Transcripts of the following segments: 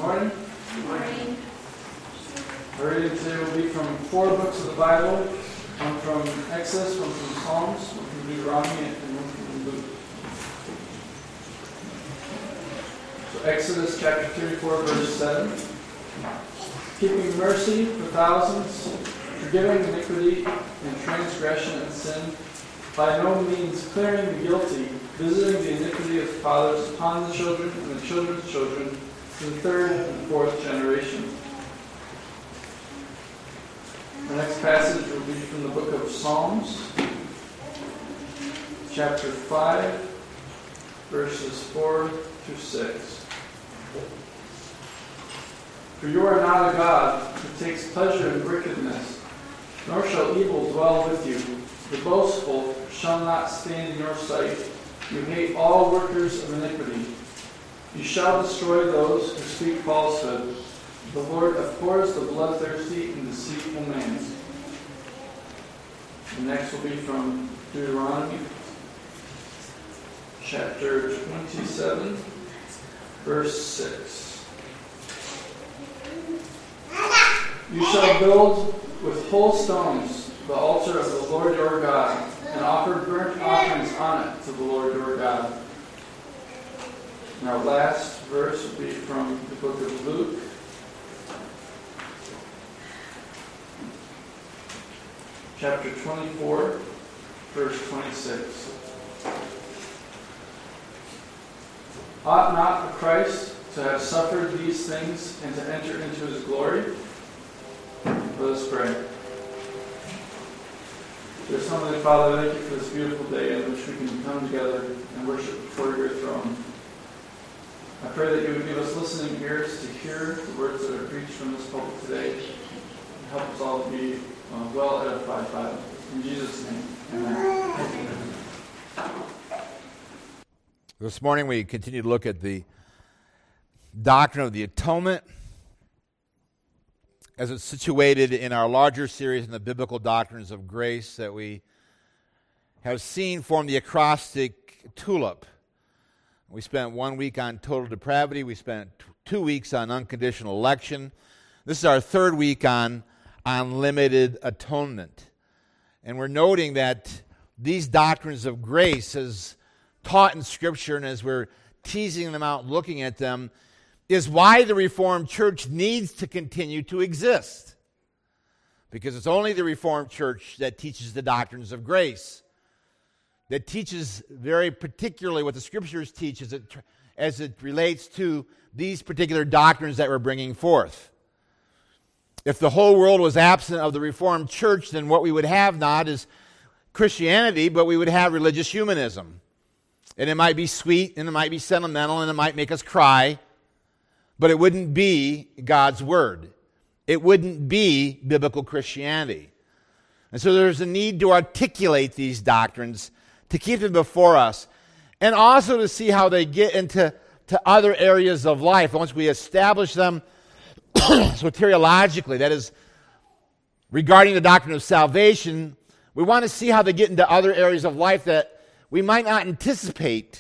morning. Good morning. Our reading today will be from 4 books of the Bible, one from Exodus, one from Psalms, one from Deuteronomy, and one from Luke. So Exodus chapter 34, verse 7. Keeping mercy for thousands, forgiving iniquity and transgression and sin, by no means clearing the guilty, visiting the iniquity of fathers upon the children and the children's children, to the 3rd and 4th generation. Our next passage will be from the book of Psalms, chapter 5, verses 4 through 6. For you are not a God who takes pleasure in wickedness, nor shall evil dwell with you. The boastful shall not stand in your sight. You hate all workers of iniquity. You shall destroy those who speak falsehood. The Lord abhors the bloodthirsty and deceitful man. The next will be from Deuteronomy, chapter 27, verse 6. You shall build with whole stones the altar of the Lord your God, and offer burnt offerings on it to the Lord your God. And our last verse will be from the book of Luke, chapter 24, verse 26. Ought not the Christ to have suffered these things and to enter into his glory? Let us pray. Dear Heavenly Father, thank you for this beautiful day in which we can come together and worship before your throne. I pray that you would give us listening ears to hear the words that are preached from this pulpit today, and help us all to be well edified by them. In Jesus' name, amen. This morning we continue to look at the doctrine of the atonement as it's situated in our larger series in the biblical doctrines of grace that we have seen form the acrostic TULIP. We spent 1 week on total depravity. We spent 2 weeks on unconditional election. This is our 3rd week on limited atonement. And we're noting that these doctrines of grace, as taught in Scripture and as we're teasing them out, looking at them, is why the Reformed Church needs to continue to exist. Because it's only the Reformed Church that teaches the doctrines of grace, that teaches very particularly what the Scriptures teach as it relates to these particular doctrines that we're bringing forth. If the whole world was absent of the Reformed Church, then what we would have not is Christianity, but we would have religious humanism. And it might be sweet, and it might be sentimental, and it might make us cry, but it wouldn't be God's Word. It wouldn't be biblical Christianity. And so there's a need to articulate these doctrines, to keep them before us, and also to see how they get into other areas of life. Once we establish them soteriologically, that is, regarding the doctrine of salvation, we want to see how they get into other areas of life that we might not anticipate.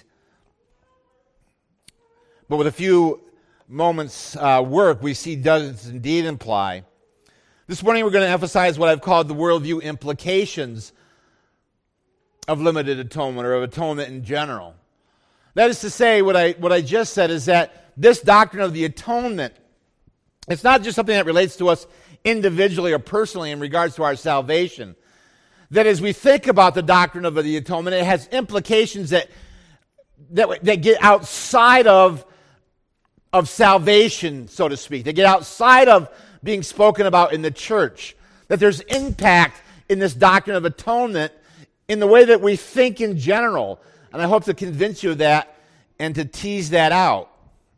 But with a few moments work, we see does indeed imply. This morning we're going to emphasize what I've called the worldview implications of limited atonement, or of atonement in general. That is to say, what I just said is that this doctrine of the atonement, it's not just something that relates to us individually or personally in regards to our salvation. That as we think about the doctrine of the atonement, it has implications that get outside of salvation, so to speak. They get outside of being spoken about in the church. That there's impact in this doctrine of atonement in the way that we think in general. And I hope to convince you of that and to tease that out.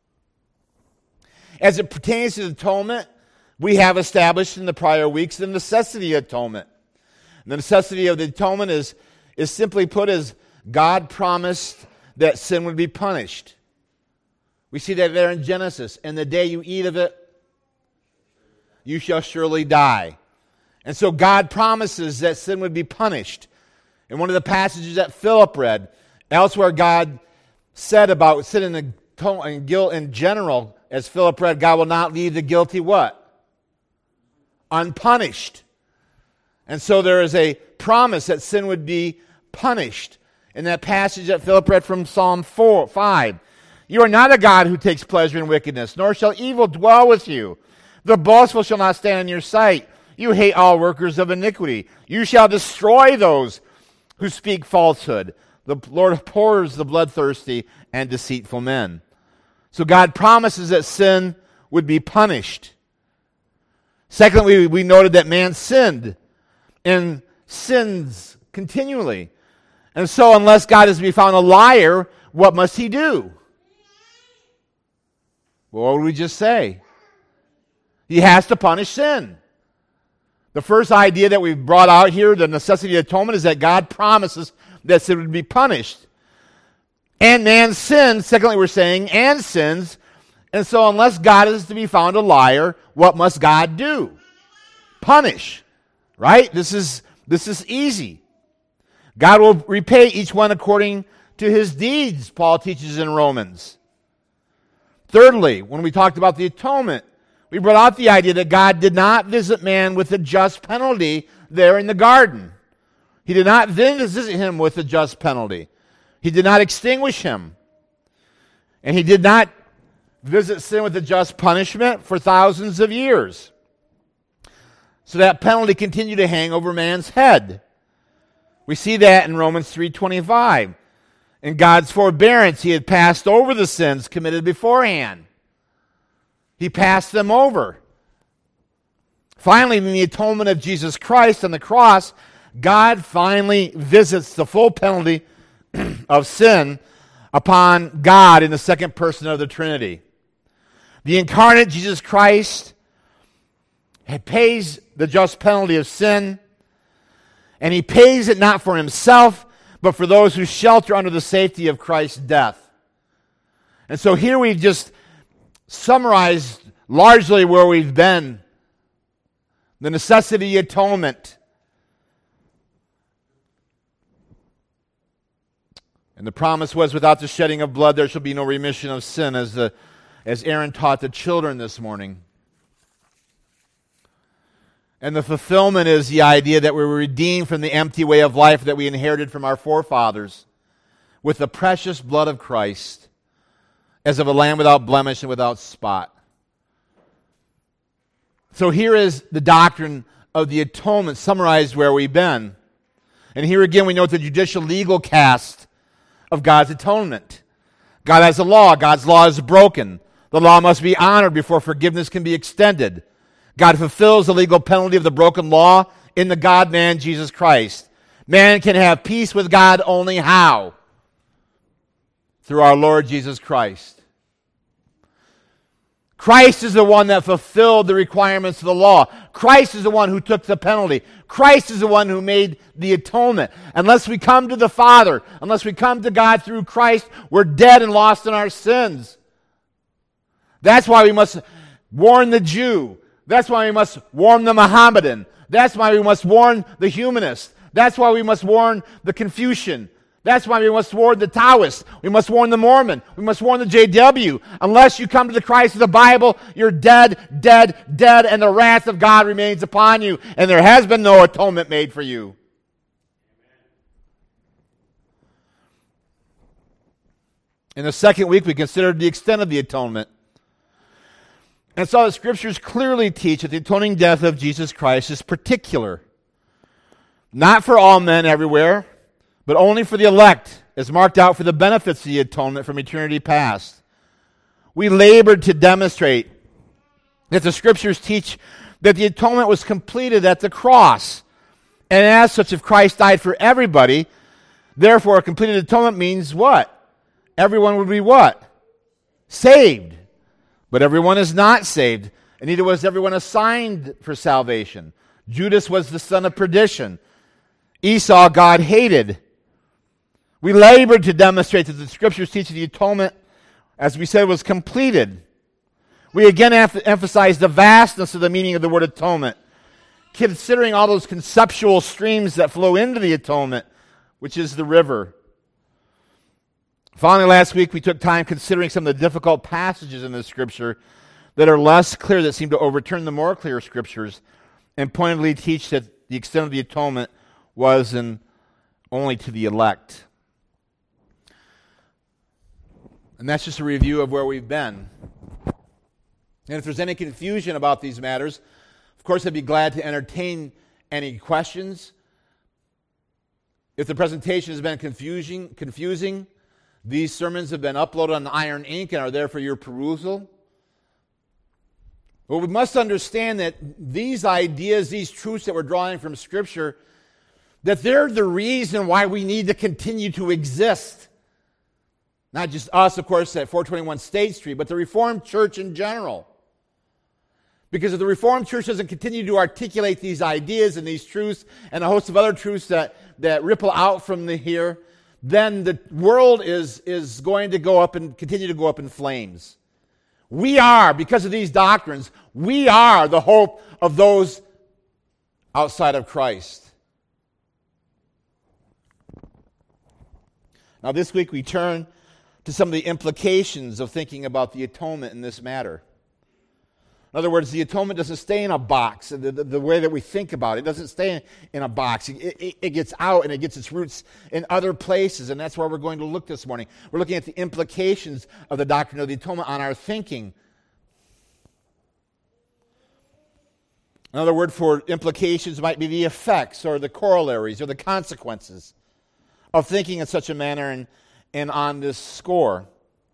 As it pertains to atonement, we have established in the prior weeks the necessity of atonement. And the necessity of the atonement is simply put as God promised that sin would be punished. We see that there in Genesis. And the day you eat of it, you shall surely die. And so God promises that sin would be punished. In one of the passages that Philip read, elsewhere God said about sin and guilt in general, as Philip read, God will not leave the guilty what? Unpunished. And so there is a promise that sin would be punished. In that passage that Philip read from Psalm 5, you are not a God who takes pleasure in wickedness, nor shall evil dwell with you. The boastful shall not stand in your sight. You hate all workers of iniquity. You shall destroy those who speak falsehood. The Lord abhors the bloodthirsty and deceitful men. So God promises that sin would be punished. Secondly, we noted that man sinned and sins continually. And so unless God is to be found a liar, what must he do? Well, what would we just say? He has to punish sin. The first idea that we've brought out here, the necessity of atonement, is that God promises that sin would be punished. And man sins, secondly we're saying, and sins. And so unless God is to be found a liar, what must God do? Punish. Right? This is easy. God will repay each one according to his deeds, Paul teaches in Romans. Thirdly, when we talked about the atonement, we brought out the idea that God did not visit man with a just penalty there in the garden. He did not then visit him with a just penalty. He did not extinguish him. And he did not visit sin with a just punishment for thousands of years. So that penalty continued to hang over man's head. We see that in Romans 3:25. In God's forbearance, he had passed over the sins committed beforehand. He passed them over. Finally, in the atonement of Jesus Christ on the cross, God finally visits the full penalty of sin upon God in the second person of the Trinity. The incarnate Jesus Christ pays the just penalty of sin, and he pays it not for himself, but for those who shelter under the safety of Christ's death. And so here we've just summarized largely where we've been. The necessity of atonement. And the promise was, without the shedding of blood, there shall be no remission of sin, as Aaron taught the children this morning. And the fulfillment is the idea that we were redeemed from the empty way of life that we inherited from our forefathers with the precious blood of Christ, as of a lamb without blemish and without spot. So here is the doctrine of the atonement summarized where we've been. And here again we note the judicial legal cast of God's atonement. God has a law. God's law is broken. The law must be honored before forgiveness can be extended. God fulfills the legal penalty of the broken law in the God-man, Jesus Christ. Man can have peace with God only how? Through our Lord Jesus Christ. Christ is the one that fulfilled the requirements of the law. Christ is the one who took the penalty. Christ is the one who made the atonement. Unless we come to the Father, unless we come to God through Christ, we're dead and lost in our sins. That's why we must warn the Jew. That's why we must warn the Mohammedan. That's why we must warn the humanist. That's why we must warn the Confucian. That's why we must warn the Taoist. We must warn the Mormon. We must warn the JW. Unless you come to the Christ of the Bible, you're dead, dead, dead, and the wrath of God remains upon you, and there has been no atonement made for you. In the second week, we considered the extent of the atonement. And so the Scriptures clearly teach that the atoning death of Jesus Christ is particular. Not for all men everywhere, but only for the elect, as marked out for the benefits of the atonement from eternity past. We labored to demonstrate that the Scriptures teach that the atonement was completed at the cross. And as such, if Christ died for everybody, therefore a completed atonement means what? Everyone would be what? Saved. But everyone is not saved, and neither was everyone assigned for salvation. Judas was the son of perdition. Esau God hated. We labored to demonstrate that the Scriptures teach the atonement, as we said, was completed. We again emphasize the vastness of the meaning of the word atonement, considering all those conceptual streams that flow into the atonement, which is the river. Finally, last week we took time considering some of the difficult passages in the Scripture that are less clear, that seem to overturn the more clear Scriptures, and pointedly teach that the extent of the atonement was only to the elect. And that's just a review of where we've been. And if there's any confusion about these matters, of course I'd be glad to entertain any questions. If the presentation has been confusing, these sermons have been uploaded on Iron Ink and are there for your perusal. But we must understand that these ideas, these truths that we're drawing from Scripture, that they're the reason why we need to continue to exist. Not just us, of course, at 421 State Street, but the Reformed Church in general. Because if the Reformed Church doesn't continue to articulate these ideas and these truths and a host of other truths that ripple out from here, then the world is going to go up and continue to go up in flames. We are, because of these doctrines, we are the hope of those outside of Christ. Now this week we turn to some of the implications of thinking about the atonement in this matter. In other words, the atonement doesn't stay in a box, the way that we think about it. It doesn't stay in a box. It gets out and it gets its roots in other places, and that's where we're going to look this morning. We're looking at the implications of the doctrine of the atonement on our thinking. Another word for implications might be the effects or the corollaries or the consequences of thinking in such a manner and on this score.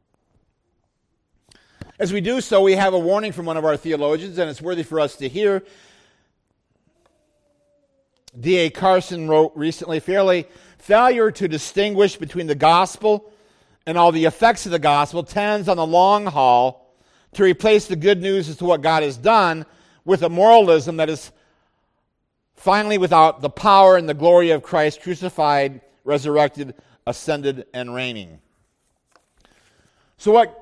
As we do so, we have a warning from one of our theologians, and it's worthy for us to hear. D.A. Carson wrote recently, failure to distinguish between the gospel and all the effects of the gospel tends on the long haul to replace the good news as to what God has done with a moralism that is finally without the power and the glory of Christ crucified, resurrected, ascended, and reigning. So what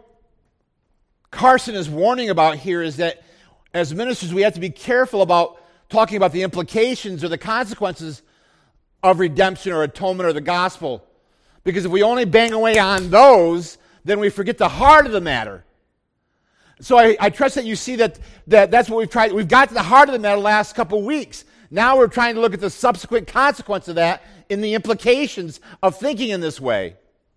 Carson is warning about here is that as ministers we have to be careful about talking about the implications or the consequences of redemption or atonement or the gospel. Because if we only bang away on those, then we forget the heart of the matter. So I trust that you see that's what we've tried. We've got to the heart of the matter the last couple of weeks. Now we're trying to look at the subsequent consequence of that in the implications of thinking in this way.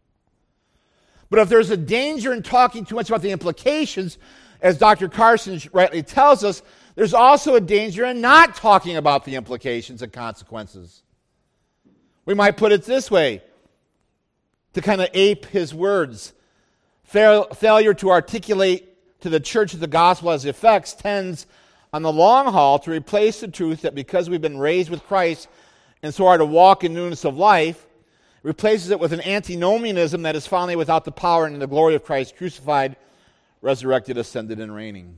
But if there's a danger in talking too much about the implications, as Dr. Carson rightly tells us, there's also a danger in not talking about the implications and consequences. We might put it this way, to kind of ape his words. Failure to articulate to the church of the gospel as effects tends on the long haul to replace the truth that because we've been raised with Christ and so are to walk in newness of life, replaces it with an antinomianism that is finally without the power and the glory of Christ crucified, resurrected, ascended, and reigning.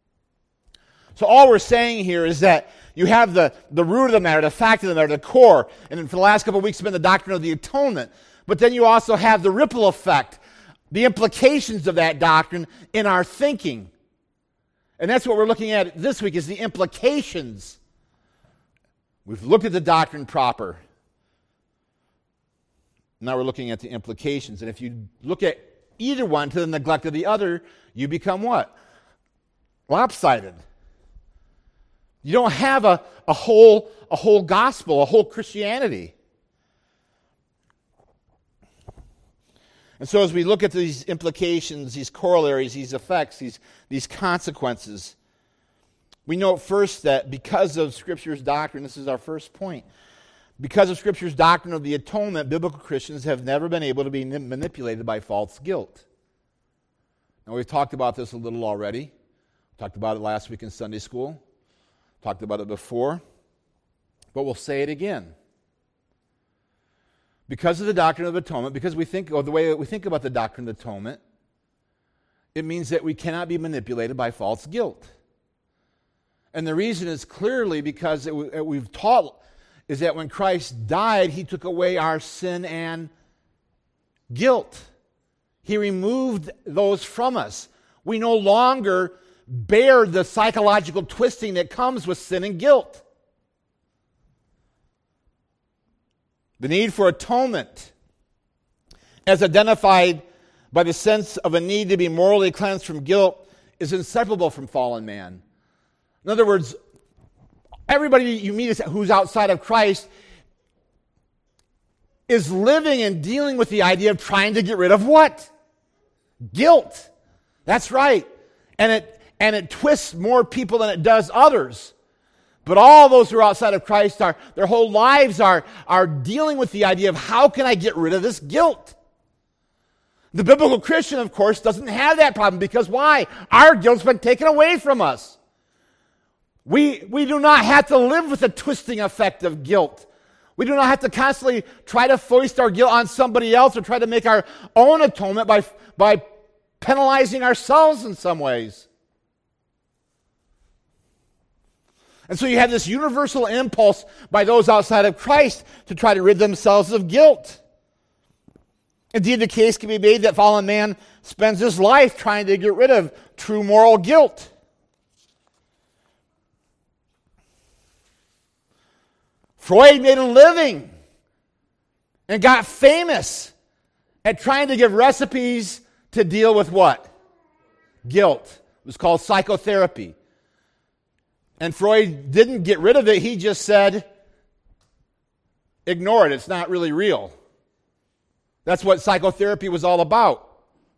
So all we're saying here is that you have the root of the matter, the fact of the matter, the core, and for the last couple of weeks it's been the doctrine of the atonement. But then you also have the ripple effect, the implications of that doctrine in our thinking. And that's what we're looking at this week, is the implications. We've looked at the doctrine proper. Now we're looking at the implications. And if you look at either one to the neglect of the other, you become what? Lopsided. You don't have a whole gospel, a whole Christianity. And so as we look at these implications, these corollaries, these effects, these consequences, we note first that because of Scripture's doctrine, this is our first point, because of Scripture's doctrine of the atonement, biblical Christians have never been able to be manipulated by false guilt. Now, we've talked about this a little already. We talked about it last week in Sunday school. Talked about it before. But we'll say it again. Because of the doctrine of atonement, because we think, or the way that we think about the doctrine of atonement, it means that we cannot be manipulated by false guilt. And the reason is clearly because we've taught is that when Christ died, he took away our sin and guilt. He removed those from us. We no longer bear the psychological twisting that comes with sin and guilt. The need for atonement as identified by the sense of a need to be morally cleansed from guilt, is inseparable from fallen man. In other words, everybody you meet who's outside of Christ is living and dealing with the idea of trying to get rid of what? Guilt. That's right. And it twists more people than it does others. But all those who are outside of Christ, their whole lives are dealing with the idea of how can I get rid of this guilt? The biblical Christian, of course, doesn't have that problem because why? Our guilt's been taken away from us. We do not have to live with the twisting effect of guilt. We do not have to constantly try to foist our guilt on somebody else or try to make our own atonement by penalizing ourselves in some ways. And so you have this universal impulse by those outside of Christ to try to rid themselves of guilt. Indeed, the case can be made that fallen man spends his life trying to get rid of true moral guilt. Freud made a living and got famous at trying to give recipes to deal with what? Guilt. It was called psychotherapy. And Freud didn't get rid of it. He just said, ignore it. It's not really real. That's what psychotherapy was all about.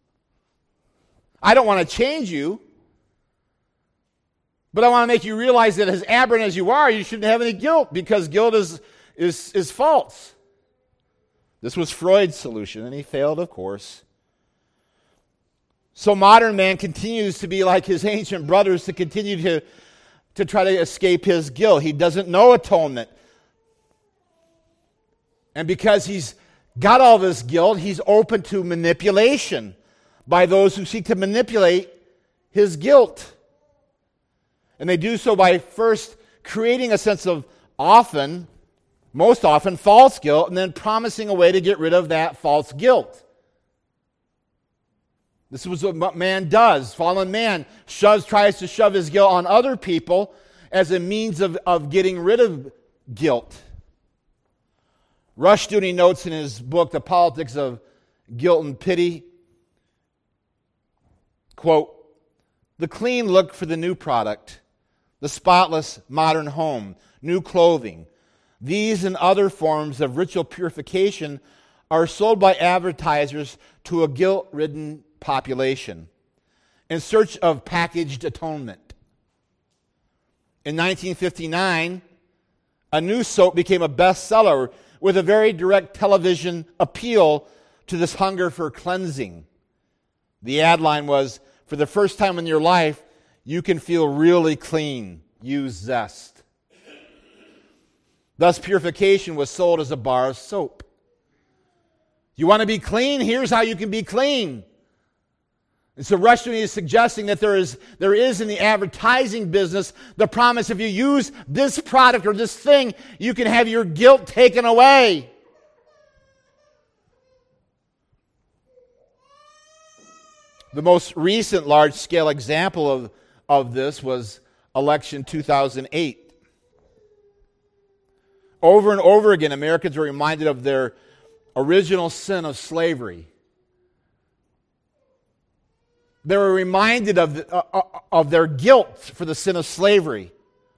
I don't want to change you, but I want to make you realize that as aberrant as you are, you shouldn't have any guilt because guilt is false. This was Freud's solution, and he failed, of course. So modern man continues to be like his ancient brothers to continue to try to escape his guilt. He doesn't know atonement. And because he's got all this guilt, he's open to manipulation by those who seek to manipulate his guilt. And they do so by first creating a sense of most often, false guilt, and then promising a way to get rid of that false guilt. This is what man does. Fallen man tries to shove his guilt on other people as a means of getting rid of guilt. Rushdoony notes in his book, The Politics of Guilt and Pity, quote, "The clean look for the new product, the spotless modern home, new clothing, these and other forms of ritual purification are sold by advertisers to a guilt-ridden population in search of packaged atonement. In 1959, a new soap became a bestseller with a very direct television appeal to this hunger for cleansing. The ad line was, "For the first time in your life, you can feel really clean. Use Zest." Thus, purification was sold as a bar of soap. You want to be clean? Here's how you can be clean. And so Rushdoony is suggesting that there is in the advertising business the promise if you use this product or this thing, you can have your guilt taken away. The most recent large-scale example of this was election 2008. Over and over again, Americans were reminded of their original sin of slavery. They were reminded of their guilt for the sin of slavery.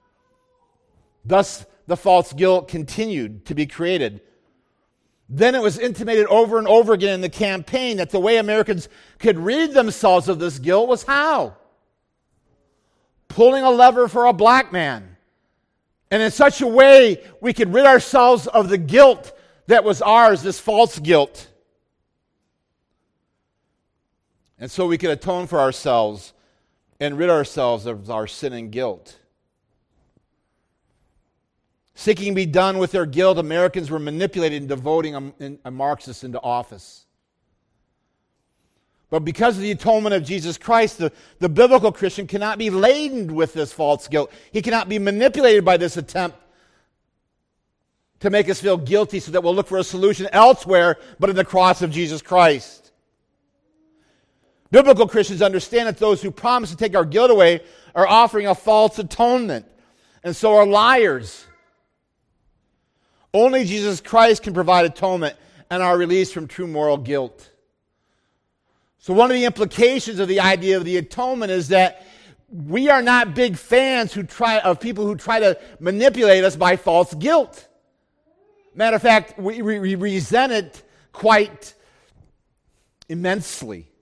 Thus, the false guilt continued to be created. Then it was intimated over and over again in the campaign that the way Americans could rid themselves of this guilt was how? Pulling a lever for a black man. And in such a way, we could rid ourselves of the guilt that was ours, this false guilt. And so we could atone for ourselves and rid ourselves of our sin and guilt. Seeking to be done with their guilt, Americans were manipulated into voting a Marxist into office. But because of the atonement of Jesus Christ, the biblical Christian cannot be laden with this false guilt. He cannot be manipulated by this attempt to make us feel guilty so that we'll look for a solution elsewhere but in the cross of Jesus Christ. Biblical Christians understand that those who promise to take our guilt away are offering a false atonement, and so are liars. Only Jesus Christ can provide atonement, and are released from true moral guilt. So one of the implications of the idea of the atonement is that we are not big fans of people who try to manipulate us by false guilt. Matter of fact, we resent it quite immensely.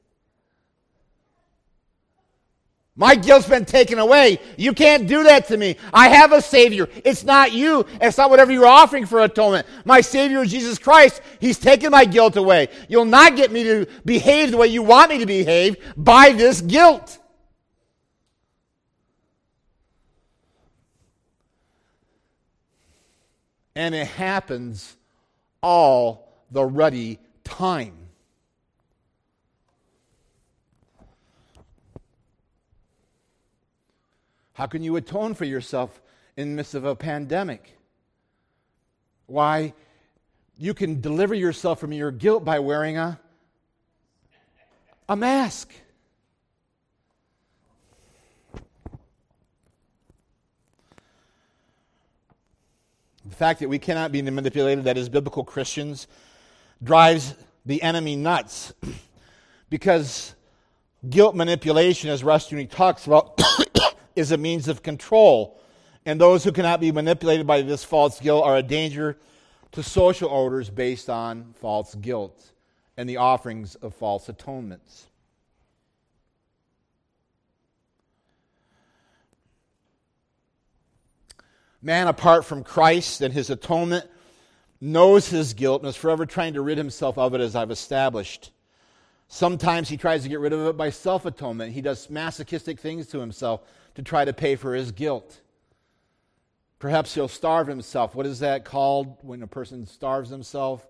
My guilt's been taken away. You can't do that to me. I have a Savior. It's not you. It's not whatever you're offering for atonement. My Savior is Jesus Christ. He's taken my guilt away. You'll not get me to behave the way you want me to behave by this guilt. And it happens all the ruddy time. How can you atone for yourself in the midst of a pandemic? Why, you can deliver yourself from your guilt by wearing a mask. The fact that we cannot be manipulated, that is, biblical Christians, drives the enemy nuts. Because guilt manipulation, as Rushdoony talks about, is a means of control. And those who cannot be manipulated by this false guilt are a danger to social orders based on false guilt and the offerings of false atonements. Man, apart from Christ and his atonement, knows his guilt and is forever trying to rid himself of it, as I've established. Sometimes he tries to get rid of it by self-atonement. He does masochistic things to himself to try to pay for his guilt. Perhaps he'll starve himself. What is that called when a person starves himself?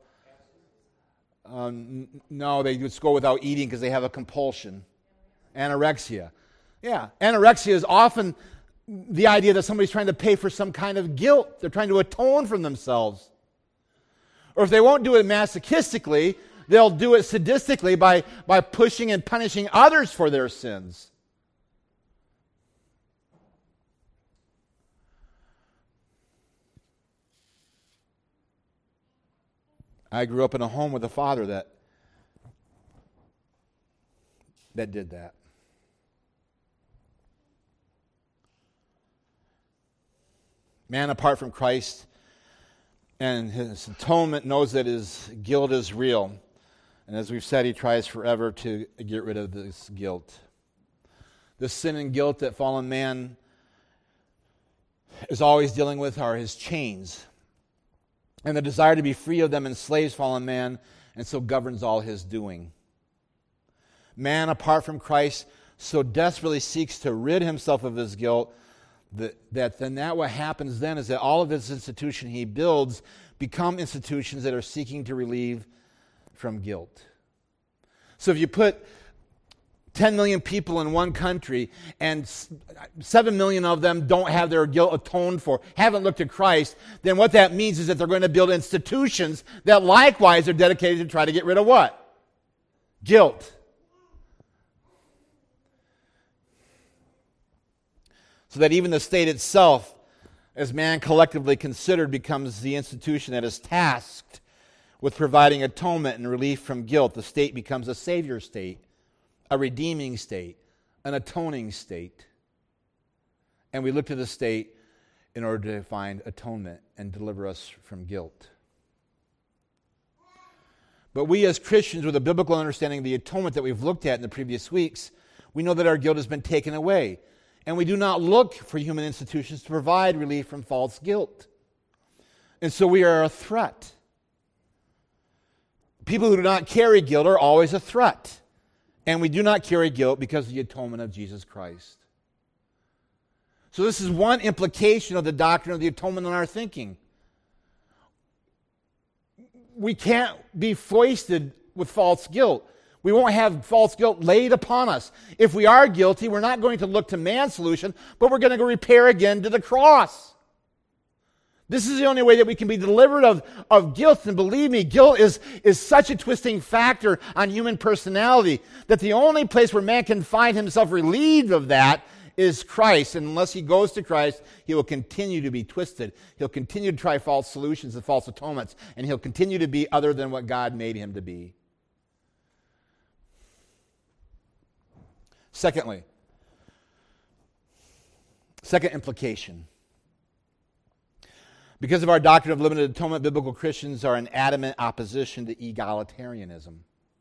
No, they just go without eating because they have a compulsion. Anorexia. Yeah, anorexia is often the idea that somebody's trying to pay for some kind of guilt. They're trying to atone from themselves. Or if they won't do it masochistically, they'll do it sadistically by pushing and punishing others for their sins. I grew up in a home with a father that did that. Man, apart from Christ and his atonement, knows that his guilt is real. And as we've said, he tries forever to get rid of this guilt. The sin and guilt that fallen man is always dealing with are his chains. And the desire to be free of them enslaves fallen man, and so governs all his doing. Man, apart from Christ, so desperately seeks to rid himself of his guilt that what happens then is that all of his institutions he builds become institutions that are seeking to relieve from guilt. So if you put 10 million people in one country and 7 million of them don't have their guilt atoned for, haven't looked at Christ, then what that means is that they're going to build institutions that likewise are dedicated to try to get rid of what? Guilt. So that even the state itself, as man collectively considered, becomes the institution that is tasked with providing atonement and relief from guilt. The state becomes a savior state, a redeeming state, an atoning state. And we look to the state in order to find atonement and deliver us from guilt. But we as Christians, with a biblical understanding of the atonement that we've looked at in the previous weeks, we know that our guilt has been taken away. And we do not look for human institutions to provide relief from false guilt. And so we are a threat. People who do not carry guilt are always a threat. And we do not carry guilt because of the atonement of Jesus Christ. So this is one implication of the doctrine of the atonement in our thinking. We can't be foisted with false guilt. We won't have false guilt laid upon us. If we are guilty, we're not going to look to man's solution, but we're going to go repair again to the cross. This is the only way that we can be delivered of guilt. And believe me, guilt is such a twisting factor on human personality that the only place where man can find himself relieved of that is Christ. And unless he goes to Christ, he will continue to be twisted. He'll continue to try false solutions and false atonements. And he'll continue to be other than what God made him to be. Secondly, second implication. Because of our doctrine of limited atonement, biblical Christians are in adamant opposition to egalitarianism.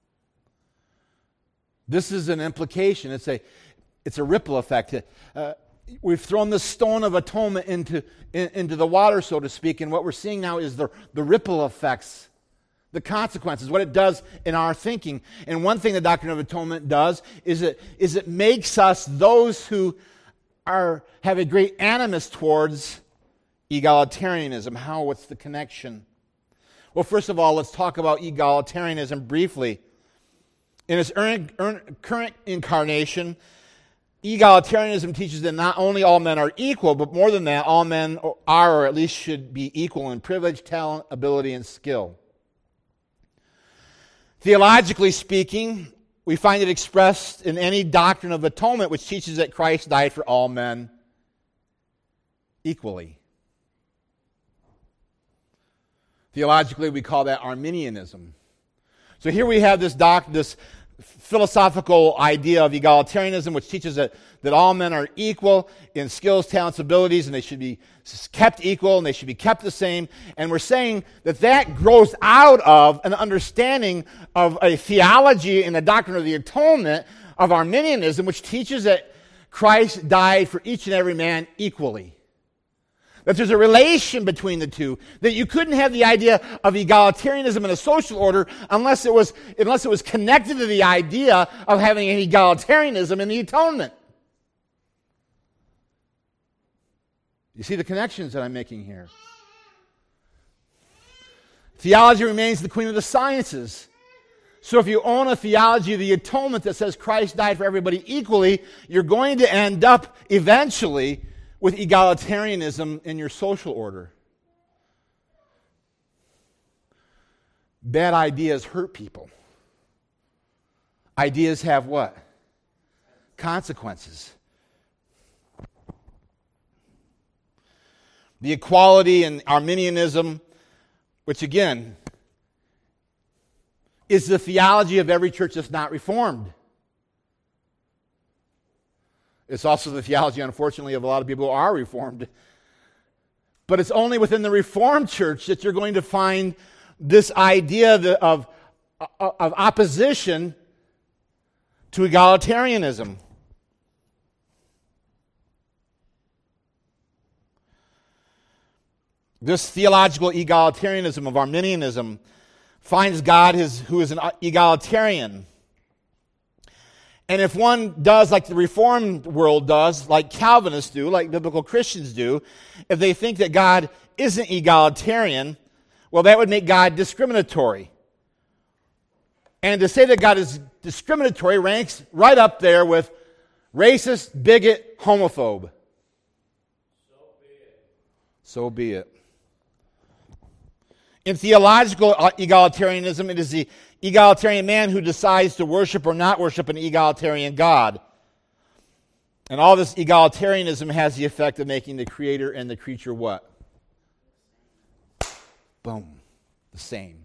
This is an implication. It's a ripple effect. We've thrown the stone of atonement into the water, so to speak, and what we're seeing now is the ripple effects, the consequences, what it does in our thinking. And one thing the doctrine of atonement does is it makes us those who have a great animus towards egalitarianism. How? What's the connection? Well, first of all, let's talk about egalitarianism briefly. In its current incarnation, egalitarianism teaches that not only all men are equal, but more than that, all men are, or at least should be, equal in privilege, talent, ability, and skill. Theologically speaking, we find it expressed in any doctrine of atonement which teaches that Christ died for all men equally. Theologically, we call that Arminianism. So here we have this philosophical idea of egalitarianism, which teaches that all men are equal in skills, talents, abilities, and they should be kept equal, and they should be kept the same. And we're saying that grows out of an understanding of a theology in the doctrine of the atonement of Arminianism, which teaches that Christ died for each and every man equally. That there's a relation between the two, that you couldn't have the idea of egalitarianism in a social order unless it was connected to the idea of having an egalitarianism in the atonement. You see the connections that I'm making here? Theology remains the queen of the sciences. So if you own a theology of the atonement that says Christ died for everybody equally, you're going to end up eventually with egalitarianism in your social order. Bad ideas hurt people. Ideas have what? Consequences. The equality in Arminianism, which again is the theology of every church that's not Reformed. It's also the theology, unfortunately, of a lot of people who are Reformed. But it's only within the Reformed church that you're going to find this idea of opposition to egalitarianism. This theological egalitarianism of Arminianism finds God who is an egalitarian. And if one does like the Reformed world does, like Calvinists do, like biblical Christians do, if they think that God isn't egalitarian, well, that would make God discriminatory. And to say that God is discriminatory ranks right up there with racist, bigot, homophobe. So be it. In theological egalitarianism, it is the egalitarian man who decides to worship or not worship an egalitarian God. And all this egalitarianism has the effect of making the creator and the creature what? Boom. The same.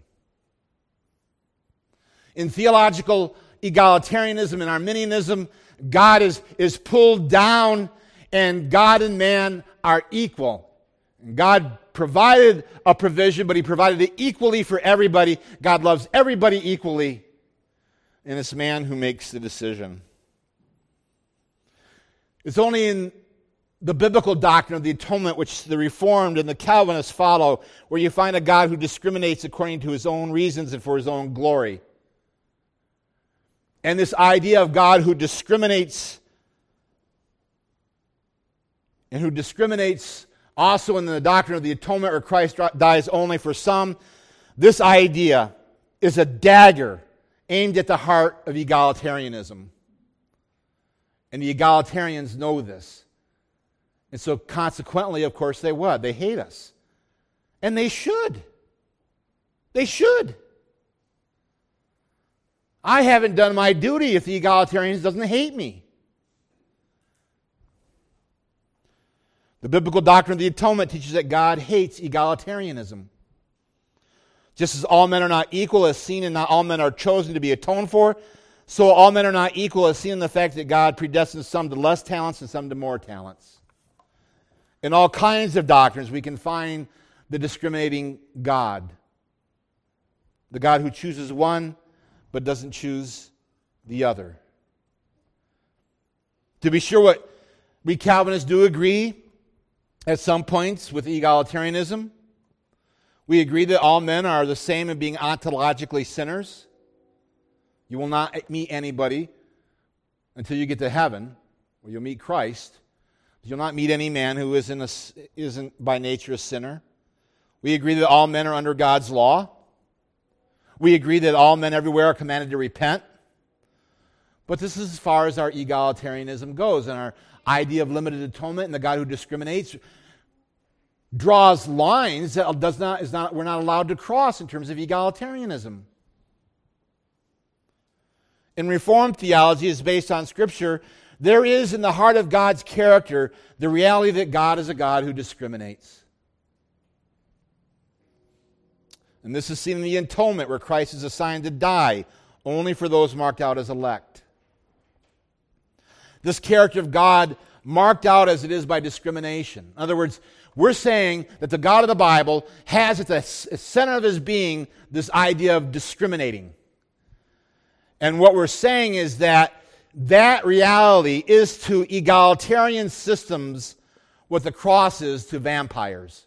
In theological egalitarianism and Arminianism, God is pulled down and God and man are equal. And God provided a provision, but he provided it equally for everybody. God loves everybody equally. And it's man who makes the decision. It's only in the biblical doctrine of the atonement, which the Reformed and the Calvinists follow, where you find a God who discriminates according to his own reasons and for his own glory. And this idea of God who discriminates, and who discriminates also in the doctrine of the atonement where Christ dies only for some, this idea is a dagger aimed at the heart of egalitarianism. And the egalitarians know this. And so consequently, of course, they what? They hate us. And they should. They should. I haven't done my duty if the egalitarian doesn't hate me. The biblical doctrine of the atonement teaches that God hates egalitarianism. Just as all men are not equal as seen and not all men are chosen to be atoned for, so all men are not equal as seen in the fact that God predestines some to less talents and some to more talents. In all kinds of doctrines, we can find the discriminating God. The God who chooses one but doesn't choose the other. To be sure, what we Calvinists do agree at some points with egalitarianism. We agree that all men are the same in being ontologically sinners. You will not meet anybody until you get to heaven, where you'll meet Christ. You'll not meet any man who isn't by nature a sinner. We agree that all men are under God's law. We agree that all men everywhere are commanded to repent. But this is as far as our egalitarianism goes, and our idea of limited atonement and the God who discriminates draws lines that we're not allowed to cross in terms of egalitarianism. In Reformed theology is based on Scripture. There is in the heart of God's character the reality that God is a God who discriminates. And this is seen in the atonement, where Christ is assigned to die only for those marked out as elect. This character of God marked out as it is by discrimination. In other words, we're saying that the God of the Bible has at the center of his being this idea of discriminating. And what we're saying is that reality is to egalitarian systems what the cross is to vampires.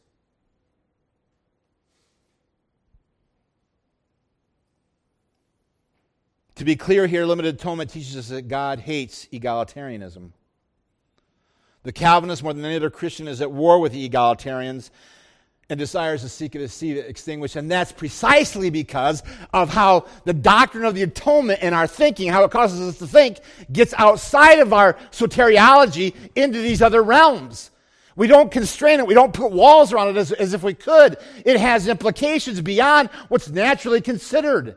To be clear here, limited atonement teaches us that God hates egalitarianism. The Calvinist, more than any other Christian, is at war with the egalitarians and desires to seek it to see it extinguished. And that's precisely because of how the doctrine of the atonement in our thinking, how it causes us to think, gets outside of our soteriology into these other realms. We don't constrain it. We don't put walls around it as if we could. It has implications beyond what's naturally considered.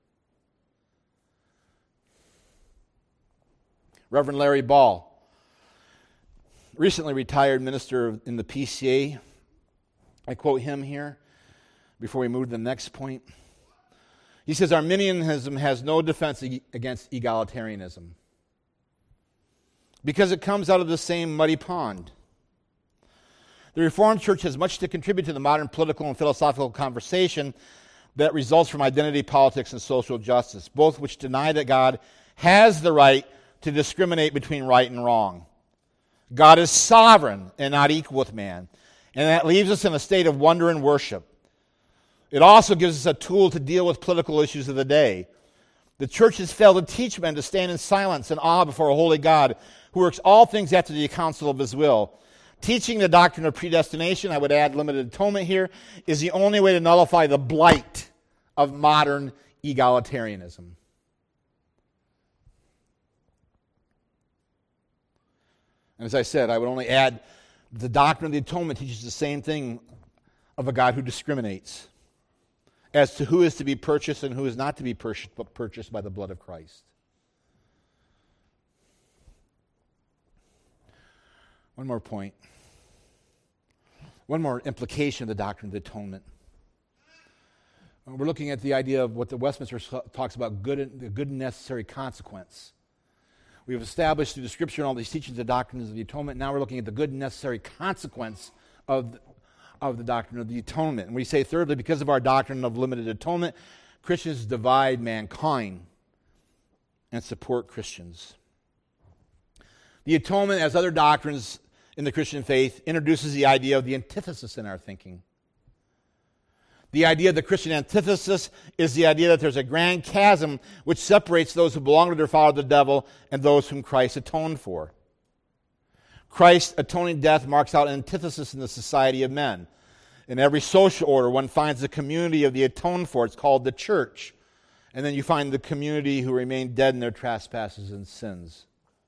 Reverend Larry Ball, recently retired minister in the PCA. I quote him here before we move to the next point. He says, Arminianism has no defense against egalitarianism because it comes out of the same muddy pond. The Reformed Church has much to contribute to the modern political and philosophical conversation that results from identity politics and social justice, both which deny that God has the right to discriminate between right and wrong. God is sovereign and not equal with man, and that leaves us in a state of wonder and worship. It also gives us a tool to deal with political issues of the day. The church has failed to teach men to stand in silence and awe before a holy God who works all things after the counsel of his will. Teaching the doctrine of predestination, I would add limited atonement here, is the only way to nullify the blight of modern egalitarianism. And as I said, I would only add the doctrine of the atonement teaches the same thing of a God who discriminates as to who is to be purchased and who is not to be purchased by the blood of Christ. One more point. One more implication of the doctrine of the atonement. We're looking at the idea of what the Westminster talks about, the good and necessary consequence. We've established through the Scripture and all these teachings the doctrines of the atonement. Now we're looking at the good and necessary consequence of the doctrine of the atonement. And we say, thirdly, because of our doctrine of limited atonement, Christians divide mankind and support Christians. The atonement, as other doctrines in the Christian faith, introduces the idea of the antithesis in our thinking. The idea of the Christian antithesis is the idea that there's a grand chasm which separates those who belong to their father, the devil, and those whom Christ atoned for. Christ's atoning death marks out an antithesis in the society of men. In every social order, one finds the community of the atoned for. It's called the church. And then you find the community who remain dead in their trespasses and sins.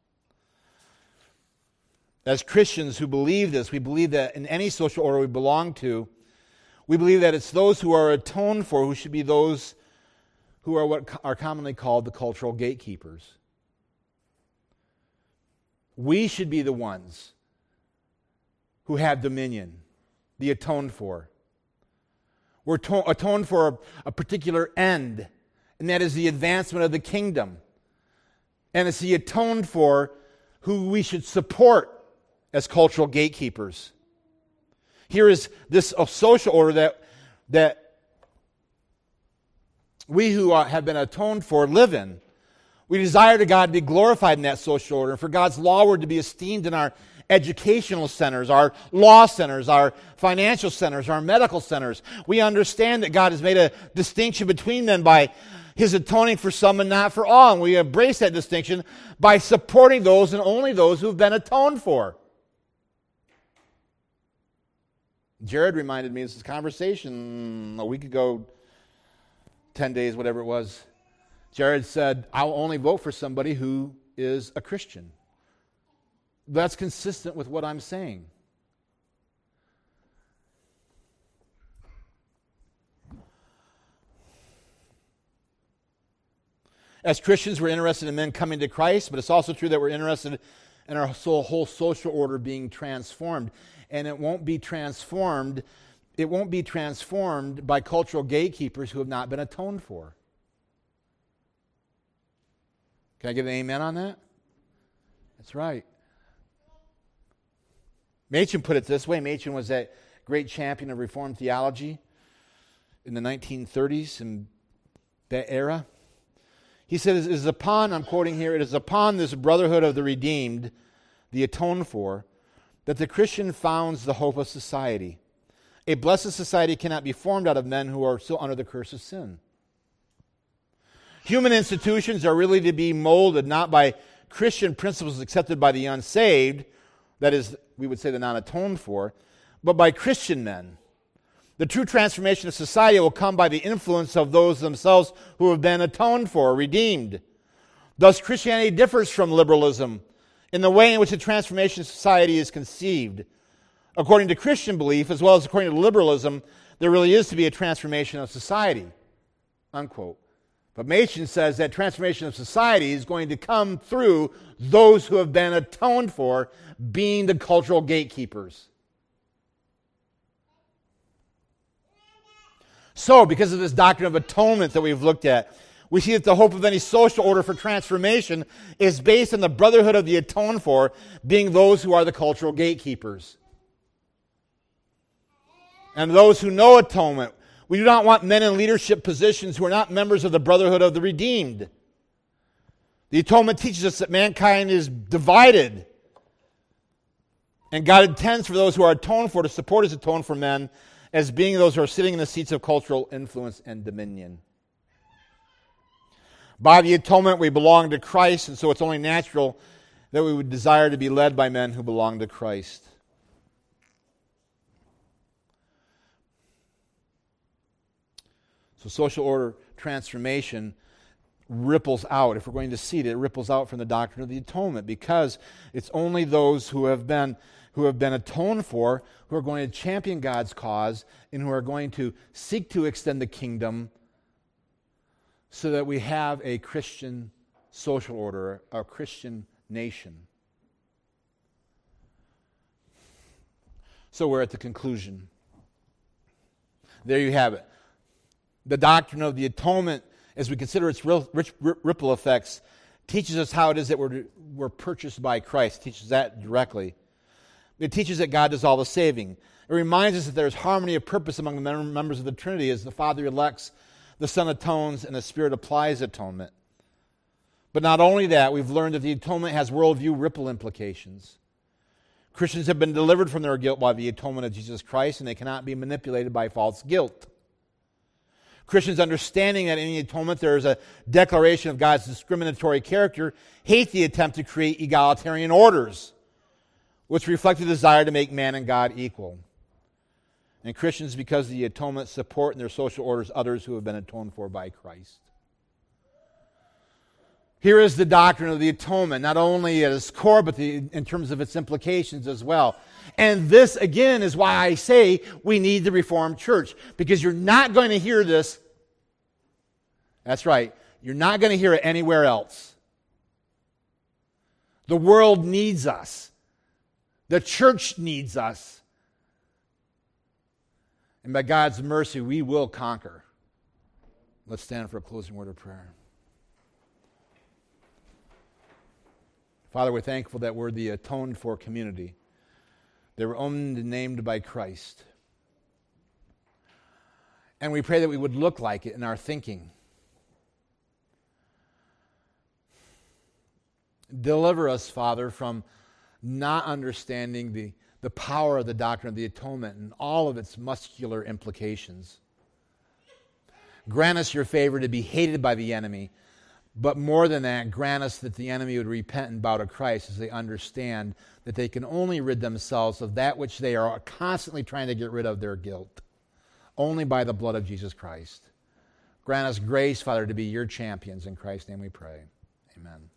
As Christians who believe this, we believe that in any social order we belong to, we believe that it's those who are atoned for who should be those who are what are commonly called the cultural gatekeepers. We should be the ones who have dominion, the atoned for. We're atoned for a particular end, and that is the advancement of the kingdom. And it's the atoned for who we should support as cultural gatekeepers. Here is this social order that we who have been atoned for live in. We desire to God to be glorified in that social order, and for God's law word to be esteemed in our educational centers, our law centers, our financial centers, our medical centers. We understand that God has made a distinction between them by His atoning for some and not for all. And we embrace that distinction by supporting those and only those who have been atoned for. Jared reminded me of this conversation a week ago, 10 days, whatever it was. Jared said, I'll only vote for somebody who is a Christian. That's consistent with what I'm saying. As Christians, we're interested in men coming to Christ, but it's also true that we're interested in our whole social order being transformed. And it won't be transformed by cultural gatekeepers who have not been atoned for. Can I get an amen on that? That's right. Machen put it this way. Machen was that great champion of Reformed theology in the 1930s, in that era. He said, it is upon, I'm quoting here, it is upon this brotherhood of the redeemed, the atoned for, that the Christian founds the hope of society. A blessed society cannot be formed out of men who are still under the curse of sin. Human institutions are really to be molded not by Christian principles accepted by the unsaved, that is, we would say the non-atoned for, but by Christian men. The true transformation of society will come by the influence of those themselves who have been atoned for, redeemed. Thus, Christianity differs from liberalism in the way in which the transformation of society is conceived. According to Christian belief, as well as according to liberalism, there really is to be a transformation of society, unquote. But Machen says that transformation of society is going to come through those who have been atoned for, being the cultural gatekeepers. So, because of this doctrine of atonement that we've looked at, we see that the hope of any social order for transformation is based on the brotherhood of the atoned for, being those who are the cultural gatekeepers. And those who know atonement. We do not want men in leadership positions who are not members of the brotherhood of the redeemed. The atonement teaches us that mankind is divided. And God intends for those who are atoned for to support His atoned for men as being those who are sitting in the seats of cultural influence and dominion. By the atonement, we belong to Christ, and so it's only natural that we would desire to be led by men who belong to Christ. So social order transformation ripples out. If we're going to see it, it ripples out from the doctrine of the atonement, because it's only those who have been atoned for who are going to champion God's cause and who are going to seek to extend the kingdom so that we have a Christian social order, a Christian nation. So we're at the conclusion. There you have it. The doctrine of the atonement, as we consider its ripple effects, teaches us how it is that we're purchased by Christ. It teaches that directly. It teaches that God does all the saving. It reminds us that there's harmony of purpose among the members of the Trinity as the Father elects, the Son atones, and the Spirit applies atonement. But not only that, we've learned that the atonement has worldview ripple implications. Christians have been delivered from their guilt by the atonement of Jesus Christ, and they cannot be manipulated by false guilt. Christians, understanding that in the atonement there is a declaration of God's discriminatory character, hate the attempt to create egalitarian orders, which reflect the desire to make man and God equal. And Christians, because of the atonement, support in their social orders others who have been atoned for by Christ. Here is the doctrine of the atonement, not only at its core, but in terms of its implications as well. And this, again, is why I say we need the Reformed Church, because you're not going to hear this. That's right. You're not going to hear it anywhere else. The world needs us. The church needs us. And by God's mercy, we will conquer. Let's stand for a closing word of prayer. Father, we're thankful that we're the atoned for community. They were owned and named by Christ. And we pray that we would look like it in our thinking. Deliver us, Father, from not understanding the power of the doctrine of the atonement and all of its muscular implications. Grant us your favor to be hated by the enemy, but more than that, grant us that the enemy would repent and bow to Christ as they understand that they can only rid themselves of that which they are constantly trying to get rid of, their guilt, only by the blood of Jesus Christ. Grant us grace, Father, to be your champions. In Christ's name we pray. Amen.